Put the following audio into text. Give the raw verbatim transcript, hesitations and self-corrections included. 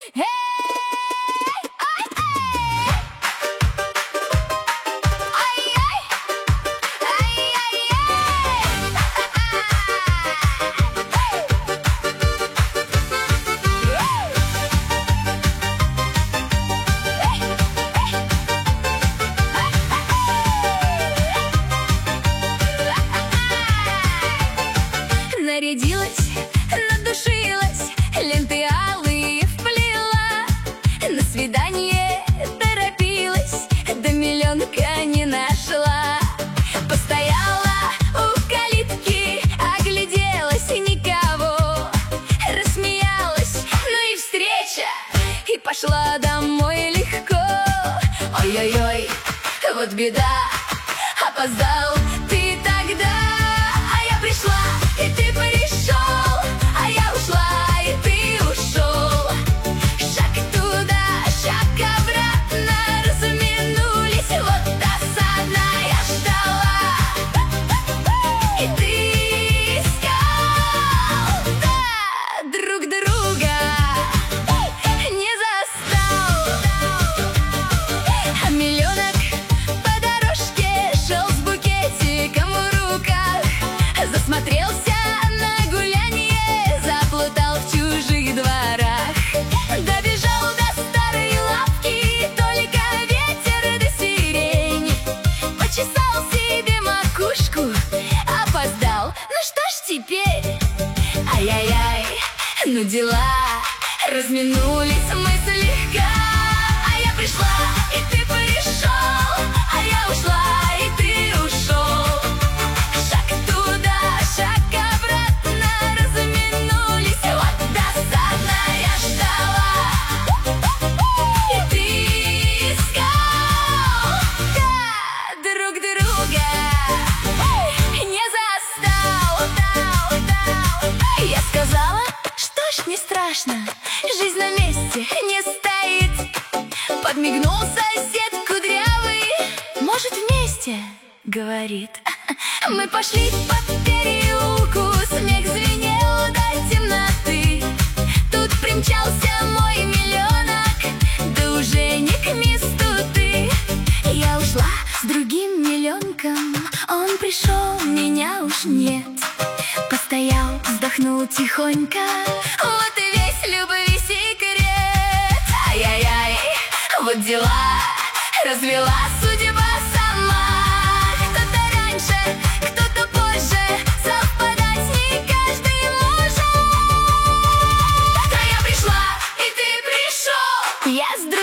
Эй, ай, эй. Ай-яй. Нарядилась, надушилась, ленты алые вплела, на свидание торопилась, да миллионка не нашла. Постояла у калитки, огляделась, никого, рассмеялась, ну и встреча, и пошла домой легко. Ой-ой-ой, вот беда, опоздал ты тогда, а я пришла, и ты пришел, а я ушла, и ты ушел. Шаг туда, шаг обратно, разминулись, вот досадно я ждала, и ты искал, да, друг друга не застал. А миллионок по дорожке шел с букетиком в руках, засмотрелся на гулянье, заплутал в чужих дворах. Добежал до старой лавки, только ветер да сирень, почесал себе макушку, опоздал, ну что ж теперь? Ай-яй-яй, ну дела, разминулись мы слегка, а я пришла, и ты пришел, а я ушла, и ты ушел. Шаг туда, шаг обратно, разминулись, вот досадно я ждала, и ты искал, да, друг друга не застал. Я сказала, что ж не страшно, жизнь на месте не стоит. Подмигнул сосед кудрявый, может вместе, говорит. Мы пошли по переулку, смех звенел до темноты. Тут примчался мой миллионок, да уже не к месту ты. Я ушла с другим миллионком, он пришел, меня уж нет. Постоял, вздохнул тихонько, вот и весь любви секрет. Ай-яй-яй, вот дела, развела судьба сама. Кто-то раньше, кто-то позже, совпадать не каждый может. Да я пришла, и ты пришел, я с